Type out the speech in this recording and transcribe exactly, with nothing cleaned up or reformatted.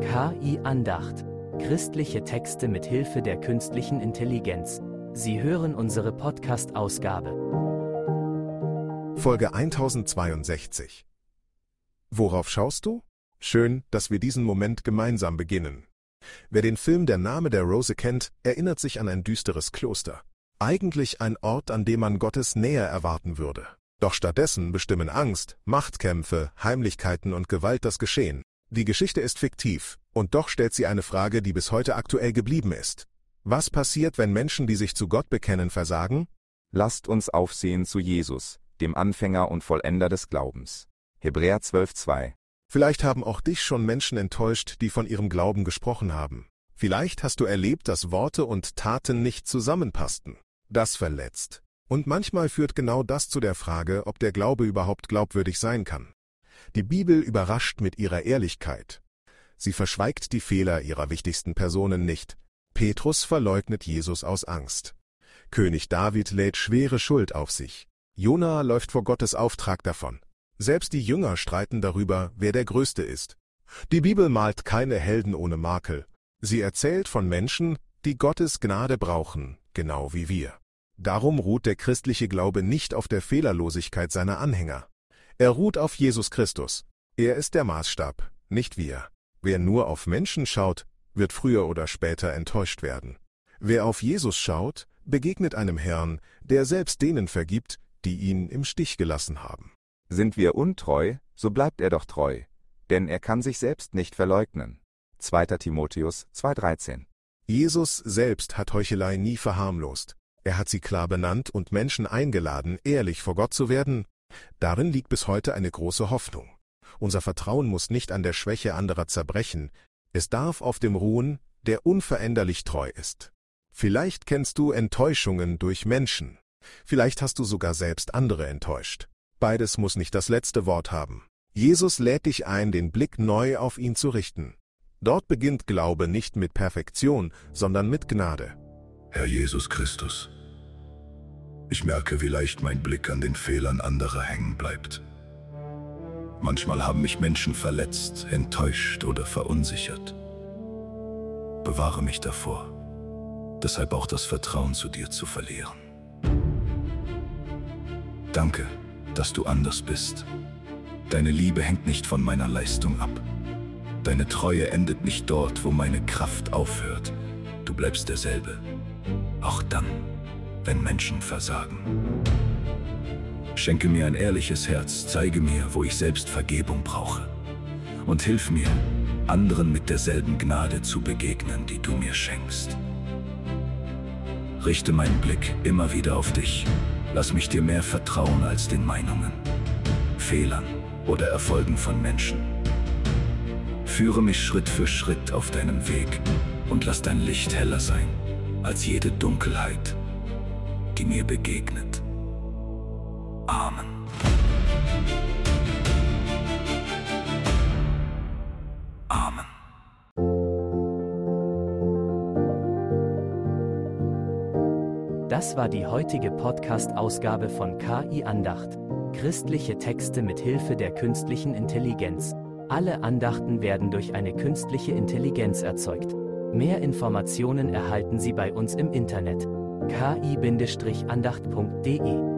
K I-Andacht. Christliche Texte mit Hilfe der künstlichen Intelligenz. Sie hören unsere Podcast-Ausgabe. Folge tausendzweiundsechzig. Worauf schaust du? Schön, dass wir diesen Moment gemeinsam beginnen. Wer den Film Der Name der Rose kennt, erinnert sich an ein düsteres Kloster. Eigentlich ein Ort, an dem man Gottes Nähe erwarten würde. Doch stattdessen bestimmen Angst, Machtkämpfe, Heimlichkeiten und Gewalt das Geschehen. Die Geschichte ist fiktiv, und doch stellt sie eine Frage, die bis heute aktuell geblieben ist. Was passiert, wenn Menschen, die sich zu Gott bekennen, versagen? Lasst uns aufsehen zu Jesus, dem Anfänger und Vollender des Glaubens. Hebräer zwölf zwei. Vielleicht haben auch dich schon Menschen enttäuscht, die von ihrem Glauben gesprochen haben. Vielleicht hast du erlebt, dass Worte und Taten nicht zusammenpassten. Das verletzt. Und manchmal führt genau das zu der Frage, ob der Glaube überhaupt glaubwürdig sein kann. Die Bibel überrascht mit ihrer Ehrlichkeit. Sie verschweigt die Fehler ihrer wichtigsten Personen nicht. Petrus verleugnet Jesus aus Angst. König David lädt schwere Schuld auf sich. Jona läuft vor Gottes Auftrag davon. Selbst die Jünger streiten darüber, wer der Größte ist. Die Bibel malt keine Helden ohne Makel. Sie erzählt von Menschen, die Gottes Gnade brauchen, genau wie wir. Darum ruht der christliche Glaube nicht auf der Fehlerlosigkeit seiner Anhänger. Er ruht auf Jesus Christus. Er ist der Maßstab, nicht wir. Wer nur auf Menschen schaut, wird früher oder später enttäuscht werden. Wer auf Jesus schaut, begegnet einem Herrn, der selbst denen vergibt, die ihn im Stich gelassen haben. Sind wir untreu, so bleibt er doch treu, denn er kann sich selbst nicht verleugnen. zweiter Timotheus zwei dreizehn. Jesus selbst hat Heuchelei nie verharmlost. Er hat sie klar benannt und Menschen eingeladen, ehrlich vor Gott zu werden. Darin liegt bis heute eine große Hoffnung. Unser Vertrauen muss nicht an der Schwäche anderer zerbrechen. Es darf auf dem ruhen, der unveränderlich treu ist. Vielleicht kennst du Enttäuschungen durch Menschen. Vielleicht hast du sogar selbst andere enttäuscht. Beides muss nicht das letzte Wort haben. Jesus lädt dich ein, den Blick neu auf ihn zu richten. Dort beginnt Glaube nicht mit Perfektion, sondern mit Gnade. Herr Jesus Christus, ich merke, wie leicht mein Blick an den Fehlern anderer hängen bleibt. Manchmal haben mich Menschen verletzt, enttäuscht oder verunsichert. Bewahre mich davor, deshalb auch das Vertrauen zu dir zu verlieren. Danke, dass du anders bist. Deine Liebe hängt nicht von meiner Leistung ab. Deine Treue endet nicht dort, wo meine Kraft aufhört. Du bleibst derselbe, auch dann, wenn Menschen versagen. Schenke mir ein ehrliches Herz, zeige mir, wo ich selbst Vergebung brauche. Und hilf mir, anderen mit derselben Gnade zu begegnen, die du mir schenkst. Richte meinen Blick immer wieder auf dich. Lass mich dir mehr vertrauen als den Meinungen, Fehlern oder Erfolgen von Menschen. Führe mich Schritt für Schritt auf deinem Weg und lass dein Licht heller sein als jede Dunkelheit, die mir begegnet. Amen. Amen. Das war die heutige Podcast-Ausgabe von K I-Andacht. Christliche Texte mit Hilfe der künstlichen Intelligenz. Alle Andachten werden durch eine künstliche Intelligenz erzeugt. Mehr Informationen erhalten Sie bei uns im Internet. k i Bindestrich andacht punkt de